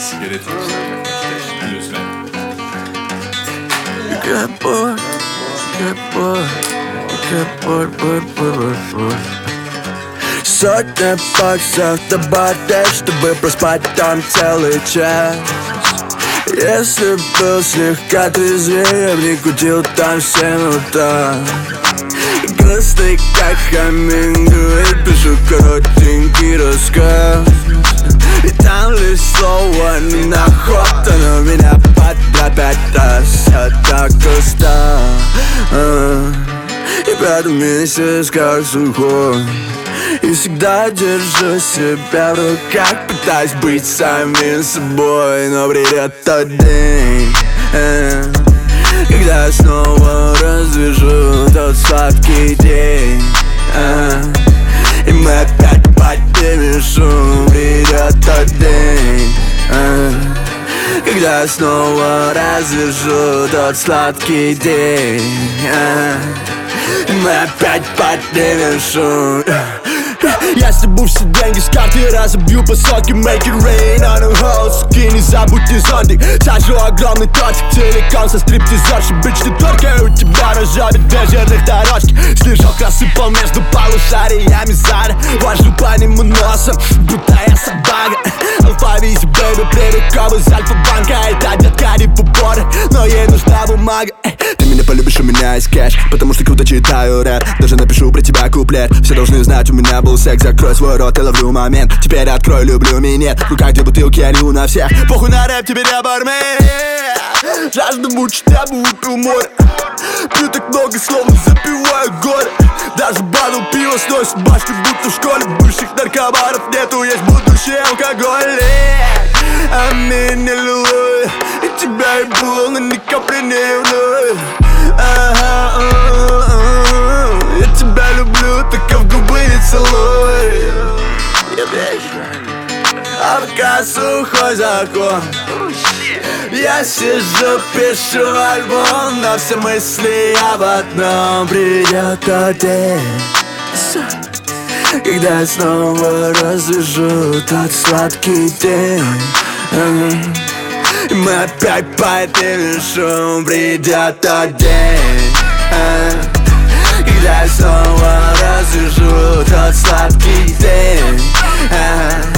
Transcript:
Sigaret yaklaştır lütfen. Сотня баксов добавить, чтобы проспать там целый час. Если был слегка трезвее, не кутил там 7 утра. Грустный, как Хемингуэй, пишу коротенький рассказ. И там лишь слово не находка, но меня подряд 5 раз. Я так устал, и поэтому месяц как сухой. И всегда держу себя в руках, пытаюсь быть самим собой. Но придет тот день, когда я снова развяжу тот сладкий день, и мы опять поднимем шум. Придет тот день, когда я снова развяжу тот сладкий день, и мы опять поднимем шум. Я стебу все деньги с карты, разобью по сотке, make it rain on the house. Суки, не забудьте зонтик. Сажу огромный тортик, целиком со стриптизершей. Бич, ты только у тебя на жопе две жирных дорожки. Снежок рассыпал между полушариями зада. Вожу по нему носом, будто я собака. Алфавизе, бэйби, прямиком из Альфа-банка. Это детка не в упоры, но ей нужна бумага. Ты меня полюбишь, у меня есть кэш, потому что круто читаю рэп. Даже напишу про тебя куплет. Все должны знать, у меня был секс. Закрой свой рот, я ловлю момент. Теперь открой, люблю минет. В руках две бутылки, я лью на всех. Похуй на рэп, теперь я бармен. Жажда мучит, я бы выпил море. Пью так много, словно запиваю горе. Даже баду пиво сносит башню, будто в школе. Бывших наркоманов нету, есть будущее алкоголь. Аминь, аллилуйя. И тебя и было, но ни капли не вновь. Я тебя люблю, только в губы не целуй. А пока сухой закон, я сижу, пишу альбом, но все мысли об одном. Придет тот день, когда я снова развяжу тот сладкий день, и мы опять поднимем шум. Придет тот день, когда я снова развяжу тот сладкий день,